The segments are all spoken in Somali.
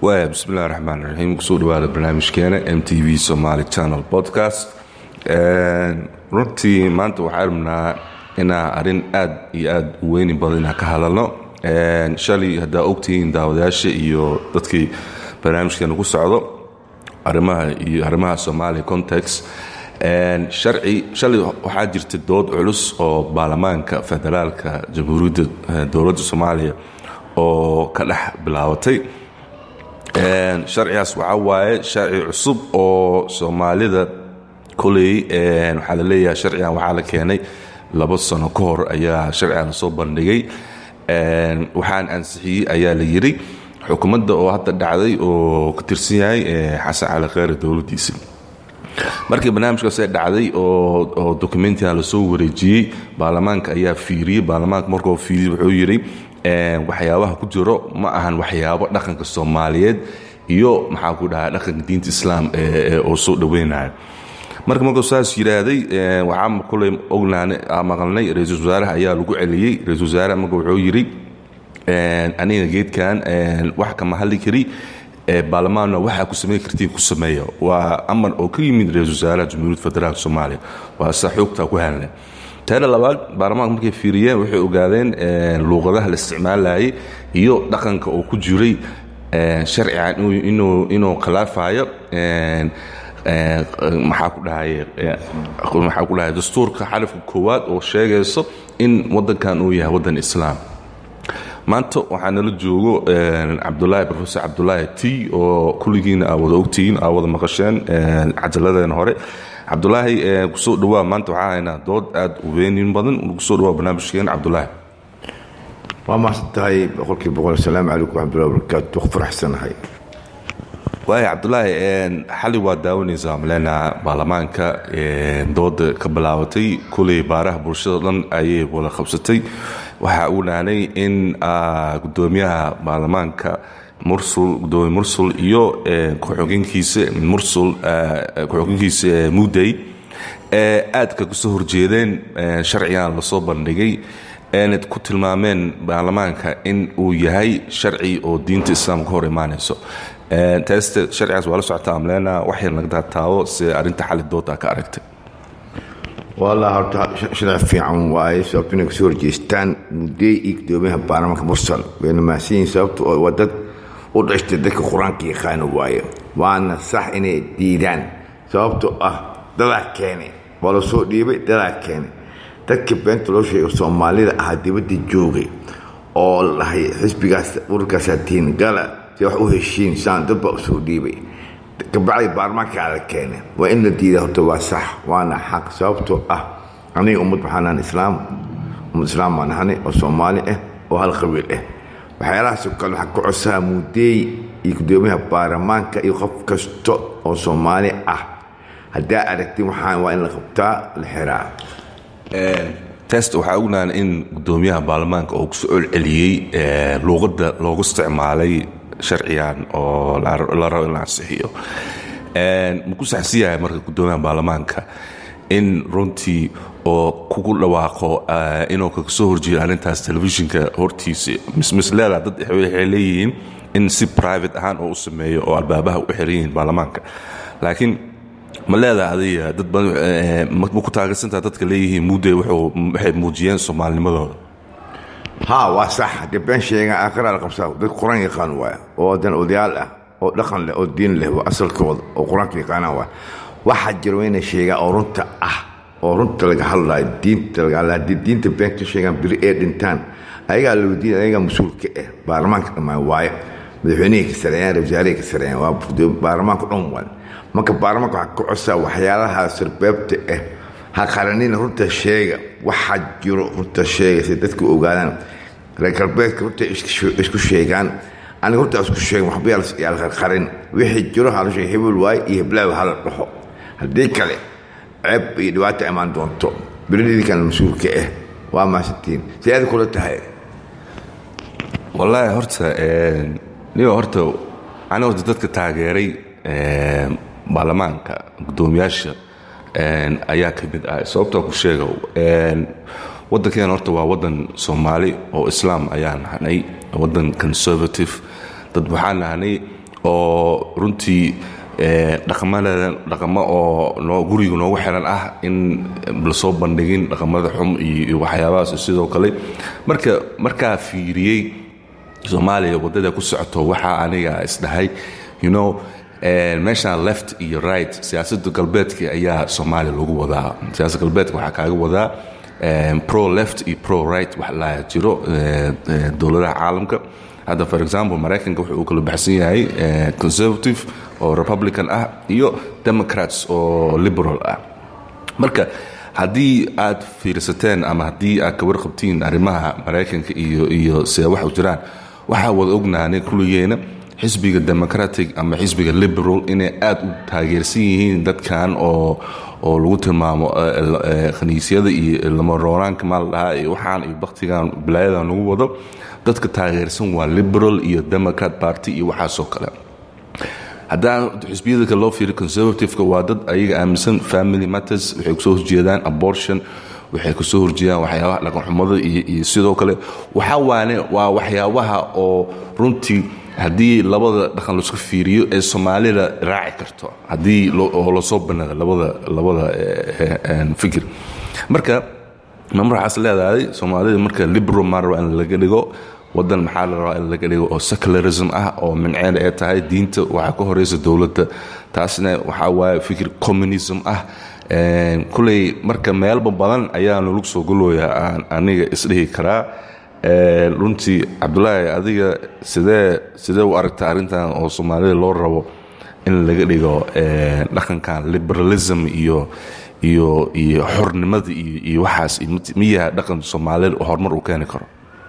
بسم الله الرحمن الرحيم. kusoo dhawaada barnaamijkeena MTV Somali Channel Podcast. runtii maanta waxaan rabnaa inaan arrin aad iyo aad u weyn badan ka hadalno. shalay hadaa ogtiin daawadayaasha iyo dadkii barnaamijkeena ku socdo arrimaha Somali context. shalay waxaa jirta dood culus oo baarlamaanka federaalka jamhuuriyadda dowladda Soomaaliya oo ka dhex bilaabatay. sharcigaas waxaa waaye sharci cusub oo Soomaalida kulay waxaa la leeyahay sharcigan waxaa la keenay 2 sano ka hor ayaa sharcigan soo bandhigay. waxaan ansixiyay ayaa la yiri xukuumadda oo hadda dhacday oo ka tirsan yahay Xasan Cali Khayre dowladdiisa. markii barnaamijkaas ay dhacday oo dokumentiga la soo wareejiyay baarlamaanka ayaa fiiriyay. baarlamaanka markuu fiiriyay wuxuu yiri waxyaabaha ku jiro ma ahan waxyaabo dhaqanka Soomaaliyeed iyo maxaa ku dhahaa dhaqanka diinta Islaam oo soo dhaweynayo. markuu saas yiraahday waxaan kulay ognaanay maqalnay ra'iisul wasaaraha ayaa lagu celiyay. ra'iisul wasaaraha markuu wuxuu yiri aniga geedkan wax kama hadli kari baarlamaanka waxa ku sameey kartiin ku sameeyo. waa amar oo ka yimid ra'iisul wasaaraha jamhuuriyadda federaalka Soomaaliya. waa saxuugta ku helnay. taana labaad baarlamaanka markay fiiriyeen waxay ogaadeen luqadaha la isticmaalayay iyo dhaqanka oo ku jiray sharciyan inuu khilaafayo maxaa ku dhahay dastuurka xarafka koowaad oo sheegayso in wadankan uu yahay wadan Islaam. maanta waxaa nala joogo Professor Cabdullaahi T oo kulligiina wada ogtiin wada maqasheen cajaladeen hore. Cabdullaahi kusoo dhawaa maanta waxaa haynaa dood aad u weyn badan. kusoo dhawaa barnaamijkeena Cabdullaahi. waa mahadsantahay boqolkiiba boqol. assalaamu calaykum waraxmatullaahi wabarakaatu. wax faraxsanahay. waayo Cabdullaahi xali waa daawanaysaa malena baarlamaanka dooda ka bilaabatay kulay baaraha bulshada dhan ayay wada qabsatay. waxaa uu dhaanay in gudoomiyaha baarlamaanka gudoomiye Mursul iyo ku-xigeenkiisa Muday aad ka soo horjeedeen sharcigan la soo bandhigay inay ku tilmaameen baarlamaanka in uu yahay sharci oo diinta Islaamka hor imaanayso. taasta sharcigaas waa la socotaa amleena wax yar laga taabo si arinta xal doodta ka aragtay. والله شرع في عن واي سبتنا كسور جيستان مدي يكتبها بارمك مرسل بينما سين سبت ودت ودشت ذك القرآن كي خان واي وأنا صح إني ديدان سبت دلع كاني ولا سوق ديبي دلع كاني تكب بنت لو شيء Soomaali أحد بدي جوجي أو هي حسب جاس وركاساتين قال تروح وهالشين سان دبق سوق ديبي كبعي بارمك على كانه وإن الدين هو صح وأنا حق سبته أنا محنان إسلام إسلام أنا هني وصومالي وهالقبيل وحيلا سكان حق عسى مودي يقدمها بارمانك يخف كستو وصومالي هدا أركتي محان وإن الخبطاء الحراء تست وحاولنا إن قدوميها بارلمانك أو سؤال عليي لغة استعمالي sharciyan oo la rabo in la ansixiyo. muku saxsiyaa marka gudoomiyaha baarlamaanka in runtii oo kugu dhawaaqo inuu ka soo horjeedo arrintaas telefishinka hortiisa misleela dad waxay leeyihiin in si private ahaan oo u sameeyo oo albaabaha u xiriyeen baarlamaanka. laakiin ma leedahay dad badan ku taageersantaa dadka leeyihiin Muday waxay muujiyeen Soomaalinimadooda. ها وصح دبن شيء آخر على قبصة القرآن يقانوا ودن أوديال أو دخل له الدين له وأصل كود القرآن يقانوا واحد جروين الشيء أورنت لقى حلا الدين تلقى على الدين تبين شيء بريء إنتان أيها الدين أيها مسؤول كه بارمانك ما واي بحنيك سريان رجالك سريان وبارمانك أموال ما كبارمانك عكوسة وحيالها سربت هقارنين runta sheega waxa jiro runta sheega si dadku ogaadaan reerbeedka runta isku sheegaan aan runta isku sheeg wax beel yaal qarin wixii jiro hal shay hebel waay iyo blaaw hal dhaxo hadii kale ceeb iyo dhawaato imaan doonto biladii kan mas'uulka waa ma sitiin siyaad kula tahay. wallahi horta ana dadka taageeray baarlamaanka gudoomiyaasha ayaa ka mid sababtoo ku sheego wadankeena horta waa wadan Soomaali oo Islaam ayaa nahay wadan conservative dad waxaan nahay oo runtii dhaqamo oo guriga noogu xiran ah in la soo bandhigin dhaqamada xum iyo waxyaabahaas sidoo kale markaa fiiriyey Soomaaliya wadada ku socoto waxa aniga isdhahay meeshaan left iyo right siyaasadda galbeedka ayaa Soomaaliya lagu wadaa siyaasadda galbeedka waxaa kaaga wadaa pro left iyo pro right wax la jiro dowladaha caalamka hadda for example Mareykanka wuxuu kala baxsan yahay conservative oo republican ah iyo democrats oo liberal ah marka haddii aad fiirsateen ama haddii aad ka warqabtiin arrimaha Mareykanka iyo sida wax u jiraan waxa wada ognaanay kulligeena xisbiga democratic ama xisbiga liberal inay aad u taageersan yihiin dadkan oo lagu tilmaamo khaniisyada iyo lamarooraanka maal iyo waxaan iyo waqtigan bilaayada lagu wado dadka taageersan waa liberal iyo democrat party iyo waxa soo kale haddaan xisbiyada kale loo fiiriyo conservative-ka waa dad ayaga aaminsan family matters waxay kusoo horjeedaan abortion waxay kusoo horjeedaan waxyaabaha dhaqan xumada iyo sidoo kale waa waxyaabaha oo runtii haddii labada dhaqan la isku fiiriyo ee Soomaalida raaci karto haddii la soo banaayo labada fikir marka waxaas leedahay Soomaalida marka liberal marwa in laga dhigo wadan maxaa la rabaa in laga dhigo oo secularism ah oo minceed ay tahay diinta waxa ka horeysa dawladda taasna waxa waaye fikir communism ah kulay marka meel badan ayaa lagu soo galooyaa aniga isdhihi karaa runtii Cabdullaahi adiga sidee u aragtaa arrintan oo Soomaalida loo rabo in laga dhigo dhaqankan liberalism iyo xornimada iyo waxaas miyaa dhaqan Soomaalida horumar u keeni karo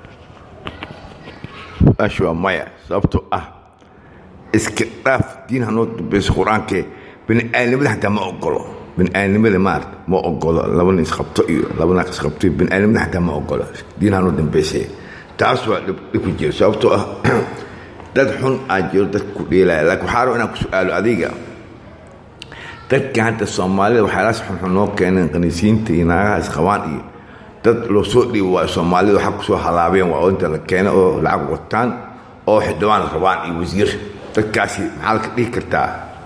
ashwa maya sababtoo ah iska dhaaf diin hanoo dambaysa qur-aanka bini'aadamada xataa ma ogolo bini'aadamada ma ogolo laba nin isqabto iyo laba naag isqabto bini'aadamada xataa ma ogolo diin hanoo dambaysa taas waa dhib ku jira sababtoo ah dad xun aan jiro dad ku dheelaya laakiin waxaa rabo inaan ku su'aalo adiga dadka hadda Soomaalida waxyaalahaas xunxun noo keeneen qaniisiinta iyo naagaha isqabaan iyo dad loo soo dhiibo waa Soomaalida waxa ku soo halaabeen waa inta la keeno oo lacag wataan oo xidhawaan rabaan iyo wasiir dadkaasi maxaa ka dhigi kartaa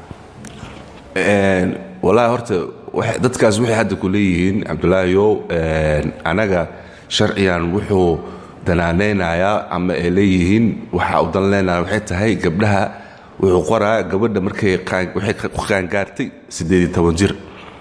والله horta dadkaas waxay hadda ku leeyihiin Cabdullaahiyow anaga sharciyan wuxuu danaaneynaya ama ay leeyihiin waxa uu danaaneynaya waxay tahay gabdhaha wuxuu qoraa gabadha markay waxay ku qaangaartay 18 jir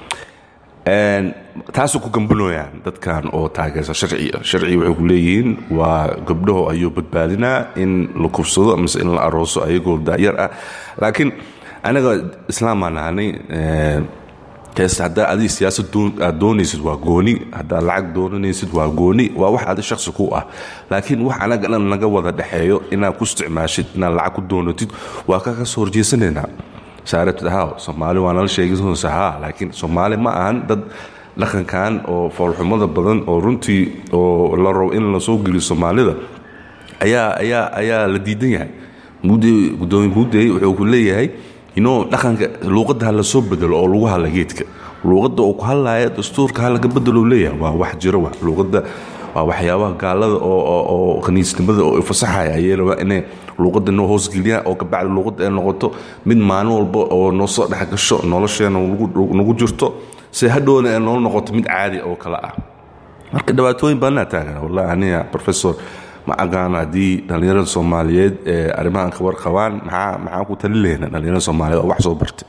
taasoo ku gambanooyaan dadkan oo taageersan sharci waxay ku leeyihiin waa gabdhaho ayuu badbaadinaa in la kufsado ama in la arooso ayagoo daayar ah laakiin anaga islaamaan ahanay haddaa adii siyaasad aad doonaysid waa gooni haddaa lacag doonanaysid waa gooni waa wax adi shakhsi ku ah laakiin wax anaga dhan naga wada dhexeeyo inaad ku isticmaashid inaad lacag ku doonatid waa ka soo horjeesanaynaa saarabtid Soomaali waa nala sheegaysaa laakiin Soomaali ma ahan dad dhaqankan oo foolxumada badan oo runtii oo la rabo in la soo geliyo Soomaalida ayaa la diidan yahay gudoomiye wuxuu ku leeyahay dhaqanka luqadda la soo bedelo oo lagu hadla geedka luqadda oo ku hadlaya dastuurka laga bedelo leeyahay waa wax jiro waa luqadda waa waxyaabaha gaalada oo khaniisnimada oo fasaxaya ayay inay luqadda noo hoos geliyaan oo ka bacdi luqadda ay noqoto mid maalin walba oo noo soo dhex gasho nolosheena nagu jirto si hadhowna ay noo noqoto mid caadi oo kala ah marka dhibaatooyin badan taagan wallahi aniga professor ma aqaan haddii dhalinyarada Soomaaliyeed arrimahan ka warqabaan maxaa ku talileena dhalinyarada Soomaaliyeed oo wax soo bartay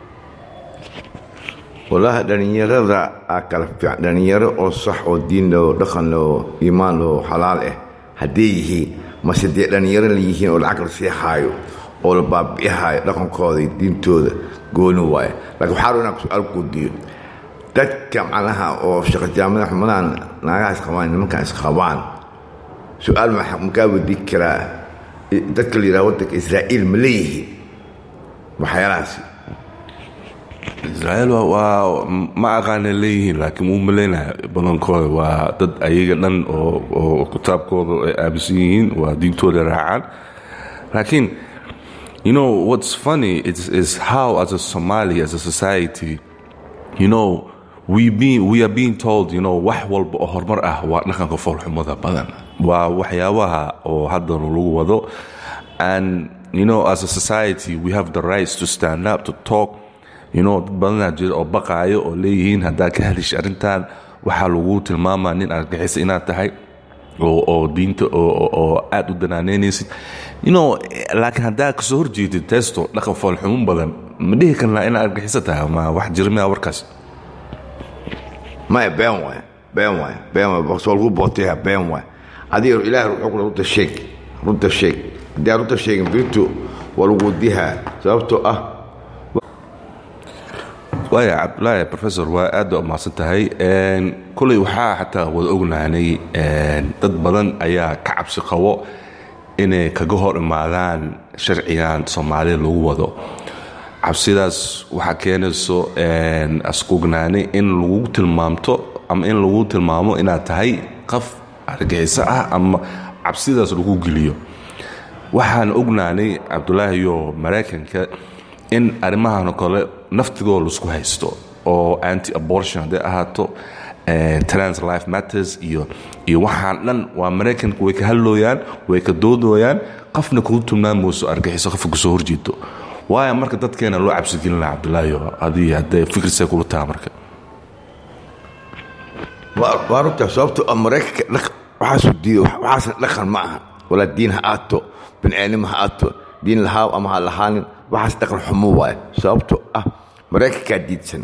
wallahi dhalinyarada kala fiican dhalinyaro oo sax oo diin loo dhaqan loo iimaan loo halaal ah haddii yihiin ma sidee dhalinyaro leeyihiin oo lacag la sii haayo oo la baabi'ihayo dhaqankooda iyo diintooda gooni waaye laakiin waxaa rabo inaan ku su'aal ku diyo dadka macnaha oo shaqo jaamada xumadaan naagaha isqabaan nimankan isqabaan su'aal ma ka wadi karaa dadka la yiraahdo waddanka Israa'iil ma leeyihiin waxyaalahaas Israa'iil waa ma aqaan leeyihiin laakiin uu maleynaa badankooda waa dad ayaga dhan oo kitaabkooda ay aaminsan yihiin waa diintooda raacaan laakiin what's funny is how as a Somali as a society we are being told wax walba oo horumar ah waa dhaqanka foolxumada badan waa waxyaabaha oo hadda lagu wado as a society, we have the rights to stand up, to talk. Dad badanaa jira oo baqaayo oo leeyihiin haddaa ka helish arrintan waxaa lagu tilmaamaa nin argagixisa inaad tahay oo diinta oo aad u danaaneynaysid. Laakiin haddaa kasoo horjeedid teesto dhaqan foolxumun badan ma dhihi karnaa inaad argagixisa tahay ma wax jirmaya warkaas. maya been waay basoo lagu booteeyaa been waay adiga ilaahay wuxuu kula runta sheeg haddii runta sheegin birito waa lagu dihaa sababtoo ah waaya cabdulaahi professor waa aad u mahadsan tahay. kulay waxaa xataa wada ognaanay dad badan ayaa ka cabsi qabo inay kaga hor imaadaan sharcigan Soomaalida lagu wado. cabsidaas waxaa keenayso asqugnaani in lagu tilmaamto ama in lagu tilmaamo inaad tahay qof argagixisa ah ama cabsidaas lagu geliyo. waxaan ognaanay cabdulaahi iyo Mareykanka in arrimahan kale naftigooda isku haysto oo anti-abortion hadday ahaato trans life matters iyo waxaan dhan waa Mareykanka way ka hadlooyaan way ka doodooyaan qofna ku tilmaamayso argagixiso qofka soo horjeedo. waayo marka dadkeena loo cabsi gelin lahaa cabdulaahi adii hadday fikirsa kula taa marka waa runta sababtoo Mareykanka waxaas dhaqan ma aha wala diin ha aato bini'aadam ha aato diin lahaa ama ha lahaanin waxaas dhaqan xumo waay sababtoo Mareykanka diidsan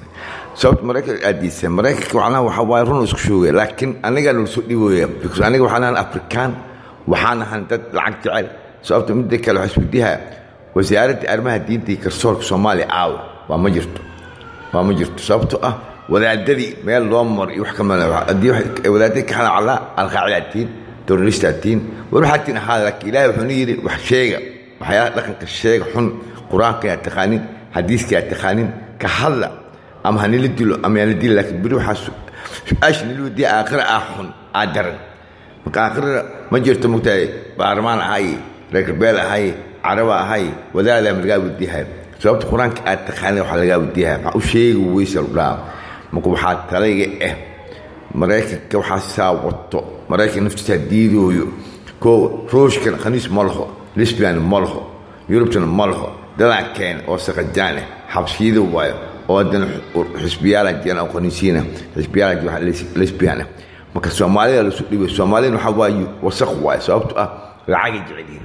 Mareykanka waxa waay run isku shoogay laakiin aniga loo soo dhiibaya because aniga waxaan Afrikaan waxaan ahan dad lacag jecel sababtoo mid kale waxa isweydiiyaa wasaaradda arrimaha diinta iyo garsoorka Soomaaliya waa ma jirto sababtoo wadaadadii meel loo mar iyo wax kama hadii wadaadada ka xana ala alqaacidatiin terroristatiin waxaatin hada ilaahay wuxuu yiri wax sheega waxyaalaha dhaqanka sheega xun quraanka ay taqaanin xadiiska ay taqaanin ka hadla ama hanila dilo ama yana dil laakiin biri waxa su'aasha nilu di aakhir xun adaran marka aakhir ma jirto mugtaay baarmaan ahay reerbeel ahay caraba ahay wadaada laga wadihay sababta quraanka ay taqaanin waxa laga wadihay waxa uu sheego weysal dhaaf marka waxa talayga Mareykanka waxa saawato Mareykanka naftiisa diidooyo ko rooshkan khaniis malaho lesbian malaho European malaho dalakeen oo saqajaan xabsiyada waayo oo dan xisbiyaala jana oo khaniisiina xisbiyaala waxa lesbian marka Soomaaliya la soo dhibay Soomaaliya waxa waayo wasaq waayo sababtoo lacag jeceliin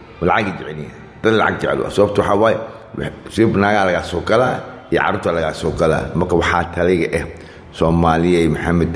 dad lacag jecel sababtoo waxa waayo sibnaaga laga soo kala iyo carruurta laga soo kala marka waxa talayga Soomaaliya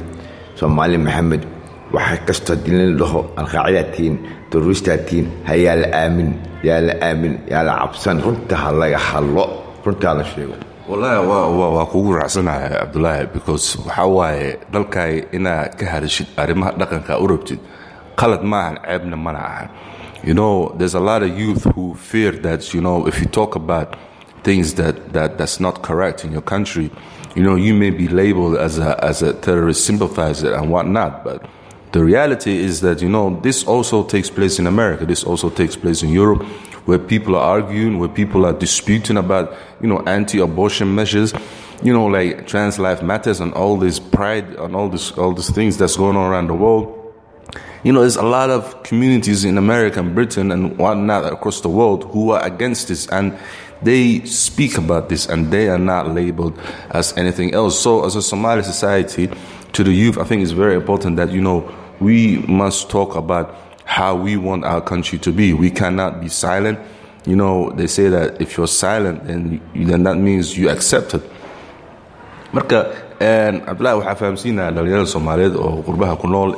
Maxamed waxa kasta dilin laho alqaacidatiin terroristatiin haya la aamin yaa la cabsan runta laga hadlo runta la sheego. wallahi waa kugu raacsanahay cabdulaahi because waxa waaye dalkay ina ka hadashid arrimaha dhaqanka u rabtid qalad maahan ceebna mana aha. There's a lot of youth who fear that if you talk about things that's not correct in your country, you may be labeled as a terrorist sympathizer and whatnot. But the reality is that this also takes place in America. This also takes place in Europe, where people are arguing, where people are disputing about anti-abortion measures, like trans life matters and all this pride and all these things that's going on around the world. There's a lot of communities in America and Britain and whatnot across the world who are against this, and they speak about this, and they are not labeled as anything else. So as a Somali society, to the youth, I think it's very important that, we must talk about how we want our country to be. We cannot be silent. They say that if you're silent, then that means you accept it. Marka, Abdullah, waxaa fahamsiinaa dhalinyarada Soomaaliyeed oo qurbaha ku nool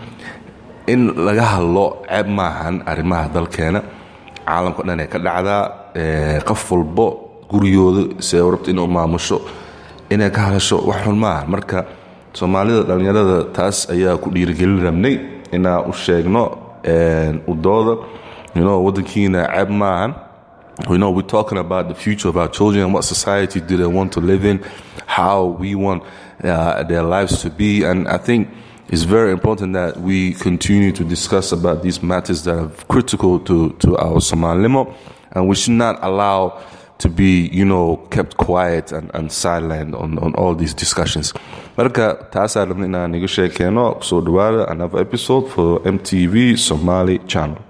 in laga hadlo ceeb maahan arrimaha dalkeena caalamka dhan ee ka dhacdaa qof walbo guriyooda si rabta inuu maamusho inay ka hadasho wax xun maahan. marka Soomaalida dhalinyarada taas ayaa ku dhiirigelin rabnay inaa u sheegno u dooda wadankiina ceeb maahan. We're talking about the future of our children, what society do they want to live in, how we want their lives to be. And I think it's very important that we continue to discuss about these matters that are critical to our Somalimo, and we should not allow to be, kept quiet and silent on all these discussions. Marka taasa rabna inaan niga sheekeyno soo dhawaada another episode for MTV Somali channel.